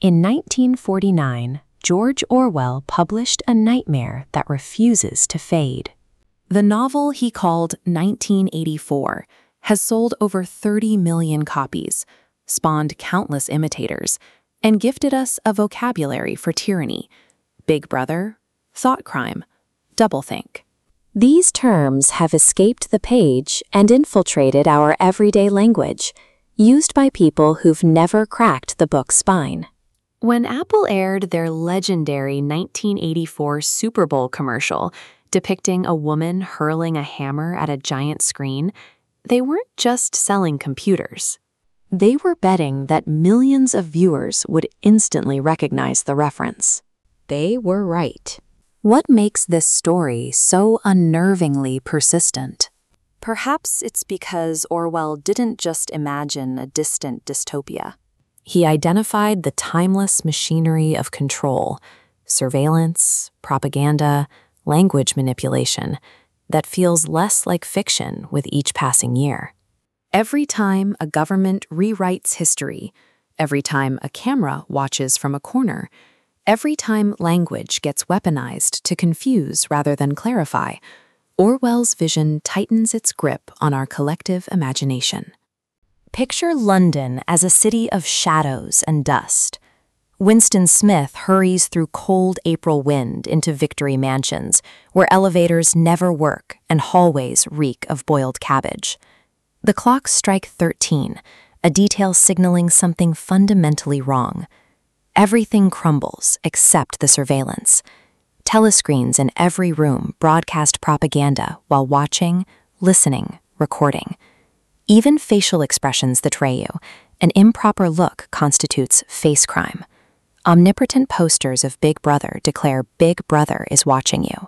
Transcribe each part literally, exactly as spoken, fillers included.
In nineteen forty-nine, George Orwell published a nightmare that refuses to fade. The novel he called nineteen eighty-four has sold over thirty million copies, spawned countless imitators, and gifted us a vocabulary for tyranny, Big Brother, thought crime, doublethink. These terms have escaped the page and infiltrated our everyday language, used by people who've never cracked the book's spine. When Apple aired their legendary nineteen eighty-four Super Bowl commercial depicting a woman hurling a hammer at a giant screen, they weren't just selling computers. They were betting that millions of viewers would instantly recognize the reference. They were right. What makes this story so unnervingly persistent? Perhaps it's because Orwell didn't just imagine a distant dystopia. He identified the timeless machinery of control, surveillance, propaganda, language manipulation, that feels less like fiction with each passing year. Every time a government rewrites history, every time a camera watches from a corner, every time language gets weaponized to confuse rather than clarify, Orwell's vision tightens its grip on our collective imagination. Picture London as a city of shadows and dust. Winston Smith hurries through cold April wind into Victory Mansions, where elevators never work and hallways reek of boiled cabbage. The clocks strike thirteen, a detail signaling something fundamentally wrong. Everything crumbles except the surveillance. Telescreens in every room broadcast propaganda while watching, listening, recording. Even facial expressions betray you. An improper look constitutes face crime. Omnipotent posters of Big Brother declare Big Brother is watching you.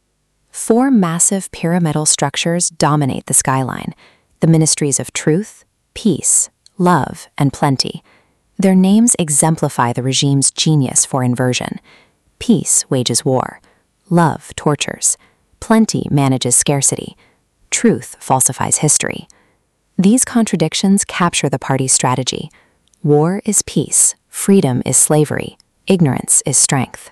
Four massive pyramidal structures dominate the skyline: the ministries of truth, peace, love, and plenty. Their names exemplify the regime's genius for inversion. Peace wages war. Love tortures. Plenty manages scarcity. Truth falsifies history. These contradictions capture the party's strategy. War is peace, freedom is slavery, ignorance is strength.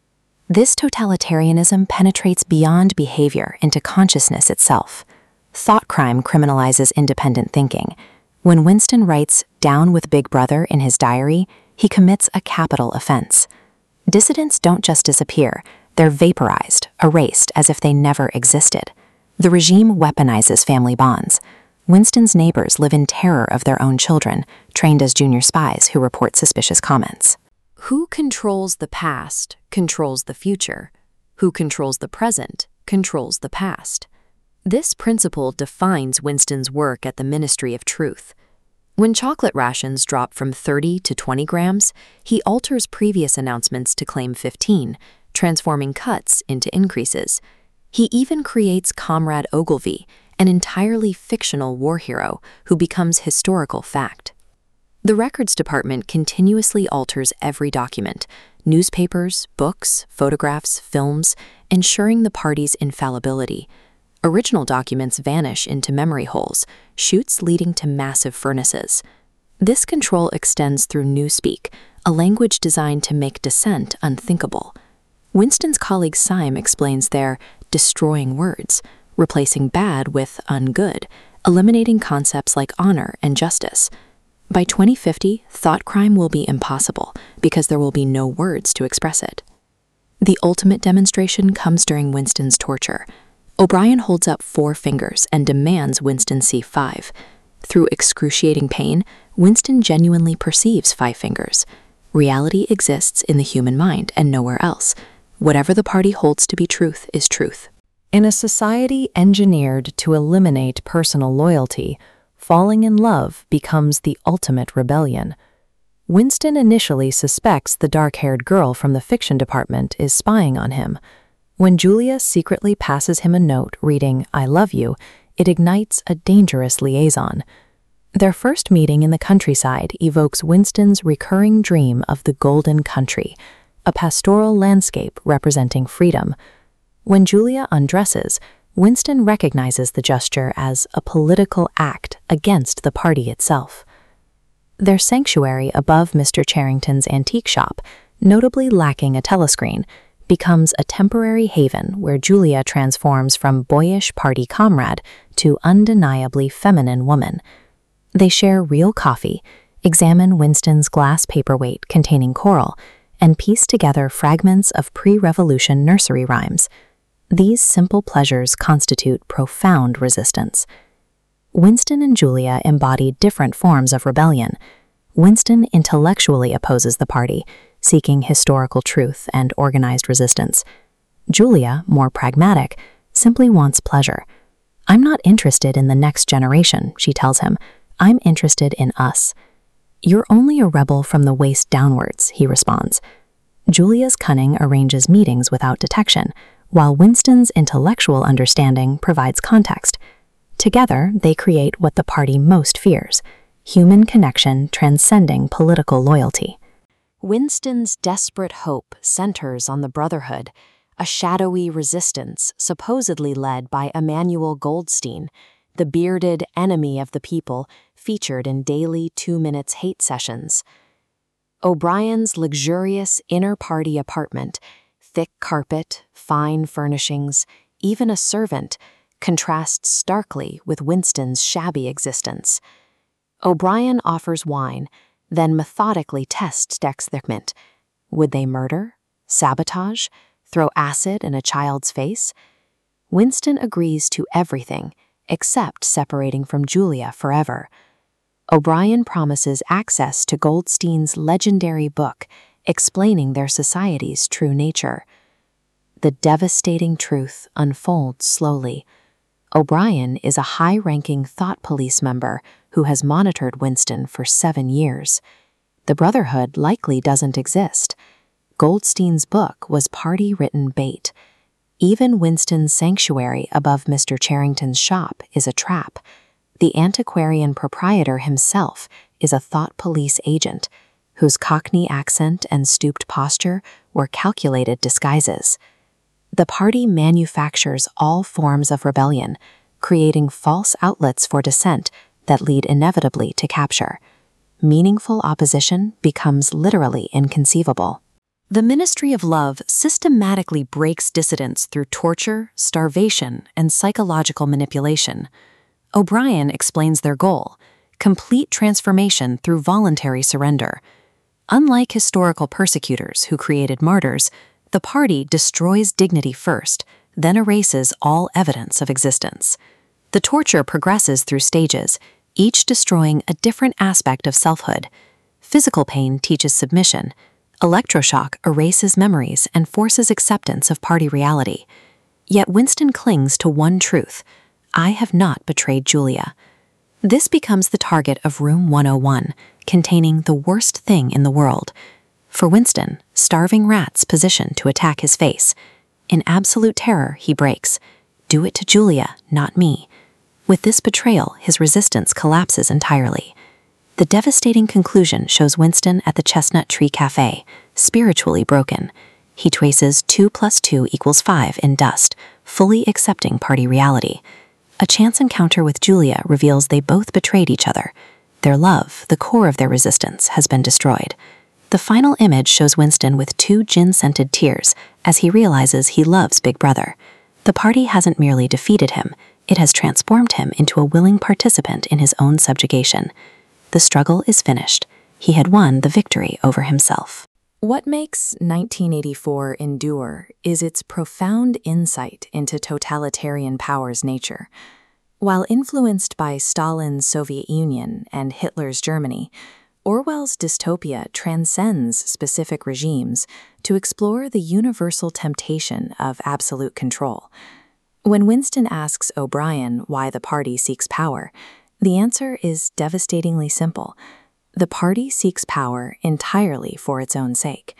This totalitarianism penetrates beyond behavior into consciousness itself. Thought crime criminalizes independent thinking. When Winston writes "Down with Big Brother" in his diary, he commits a capital offense. Dissidents don't just disappear, they're vaporized, erased as if they never existed. The regime weaponizes family bonds. Winston's neighbors live in terror of their own children, trained as junior spies who report suspicious comments. Who controls the past controls the future. Who controls the present controls the past. This principle defines Winston's work at the Ministry of Truth. When chocolate rations drop from thirty to twenty grams, he alters previous announcements to claim fifteen, transforming cuts into increases. He even creates Comrade Ogilvy, an entirely fictional war hero who becomes historical fact. The Records Department continuously alters every document, newspapers, books, photographs, films, ensuring the party's infallibility. Original documents vanish into memory holes, chutes leading to massive furnaces. This control extends through newspeak, a language designed to make dissent unthinkable. Winston's colleague Syme explains their destroying words, replacing bad with ungood, eliminating concepts like honor and justice. By twenty fifty, thought crime will be impossible because there will be no words to express it. The ultimate demonstration comes during Winston's torture. O'Brien holds up four fingers and demands Winston see five. Through excruciating pain, Winston genuinely perceives five fingers. Reality exists in the human mind and nowhere else. Whatever the party holds to be truth is truth. In a society engineered to eliminate personal loyalty, falling in love becomes the ultimate rebellion. Winston initially suspects the dark-haired girl from the fiction department is spying on him. When Julia secretly passes him a note reading "I love you," it ignites a dangerous liaison. Their first meeting in the countryside evokes Winston's recurring dream of the Golden Country, a pastoral landscape representing freedom. When Julia undresses, Winston recognizes the gesture as a political act against the party itself. Their sanctuary above Mister Charrington's antique shop, notably lacking a telescreen, becomes a temporary haven where Julia transforms from boyish party comrade to undeniably feminine woman. They share real coffee, examine Winston's glass paperweight containing coral, and piece together fragments of pre-revolution nursery rhymes. These simple pleasures constitute profound resistance. Winston and Julia embody different forms of rebellion. Winston intellectually opposes the party, seeking historical truth and organized resistance. Julia, more pragmatic, simply wants pleasure. "I'm not interested in the next generation," she tells him. "I'm interested in us." "You're only a rebel from the waist downwards," he responds. Julia's cunning arranges meetings without detection, while Winston's intellectual understanding provides context. Together, they create what the party most fears: human connection transcending political loyalty. Winston's desperate hope centers on the Brotherhood, a shadowy resistance supposedly led by Emmanuel Goldstein, the bearded enemy of the people featured in daily two minutes hate sessions. O'Brien's luxurious inner-party apartment, thick carpet, fine furnishings, even a servant, contrasts starkly with Winston's shabby existence. O'Brien offers wine, then methodically tests Dex Thickmint. Would they murder? Sabotage? Throw acid in a child's face? Winston agrees to everything, except separating from Julia forever. O'Brien promises access to Goldstein's legendary book, explaining their society's true nature. The devastating truth unfolds slowly. O'Brien is a high-ranking thought police member who has monitored Winston for seven years. The Brotherhood likely doesn't exist. Goldstein's book was party-written bait. Even Winston's sanctuary above Mister Charrington's shop is a trap. The antiquarian proprietor himself is a thought police agent, whose Cockney accent and stooped posture were calculated disguises. The party manufactures all forms of rebellion, creating false outlets for dissent that lead inevitably to capture. Meaningful opposition becomes literally inconceivable. The Ministry of Love systematically breaks dissidents through torture, starvation, and psychological manipulation. O'Brien explains their goal: complete transformation through voluntary surrender. Unlike historical persecutors who created martyrs, the party destroys dignity first, then erases all evidence of existence. The torture progresses through stages, each destroying a different aspect of selfhood. Physical pain teaches submission. Electroshock erases memories and forces acceptance of party reality. Yet Winston clings to one truth: I have not betrayed Julia. This becomes the target of Room one oh one, containing the worst thing in the world. For Winston, starving rats position to attack his face. In absolute terror, he breaks. Do it to Julia, not me. With this betrayal, his resistance collapses entirely. The devastating conclusion shows Winston at the Chestnut Tree Cafe, spiritually broken. He traces two plus two equals five in dust, fully accepting party reality. A chance encounter with Julia reveals they both betrayed each other. Their love, the core of their resistance, has been destroyed. The final image shows Winston with two gin-scented tears as he realizes he loves Big Brother. The party hasn't merely defeated him, it has transformed him into a willing participant in his own subjugation. The struggle is finished. He had won the victory over himself. What makes nineteen eighty-four endure is its profound insight into totalitarian power's nature. While influenced by Stalin's Soviet Union and Hitler's Germany, Orwell's dystopia transcends specific regimes to explore the universal temptation of absolute control. When Winston asks O'Brien why the party seeks power, the answer is devastatingly simple. The party seeks power entirely for its own sake.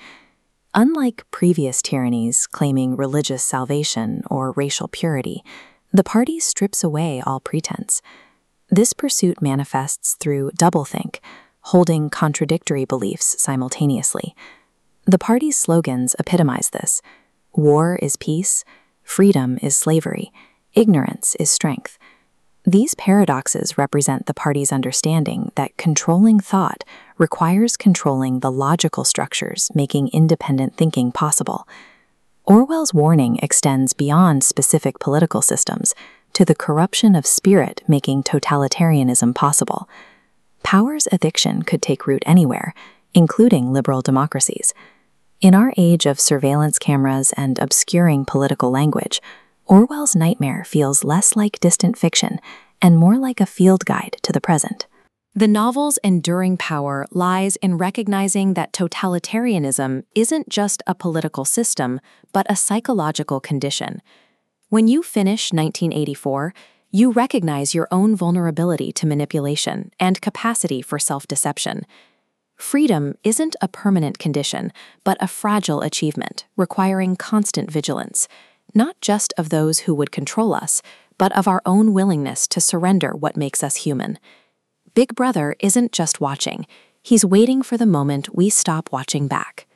Unlike previous tyrannies claiming religious salvation or racial purity, the party strips away all pretense. This pursuit manifests through doublethink, holding contradictory beliefs simultaneously. The party's slogans epitomize this. War is peace, freedom is slavery, ignorance is strength. These paradoxes represent the party's understanding that controlling thought requires controlling the logical structures making independent thinking possible. Orwell's warning extends beyond specific political systems to the corruption of spirit making totalitarianism possible. Power's addiction could take root anywhere, including liberal democracies. In our age of surveillance cameras and obscuring political language, Orwell's nightmare feels less like distant fiction and more like a field guide to the present. The novel's enduring power lies in recognizing that totalitarianism isn't just a political system, but a psychological condition. When you finish nineteen eighty-four, you recognize your own vulnerability to manipulation and capacity for self-deception. Freedom isn't a permanent condition, but a fragile achievement requiring constant vigilance, not just of those who would control us, but of our own willingness to surrender what makes us human. Big Brother isn't just watching, he's waiting for the moment we stop watching back.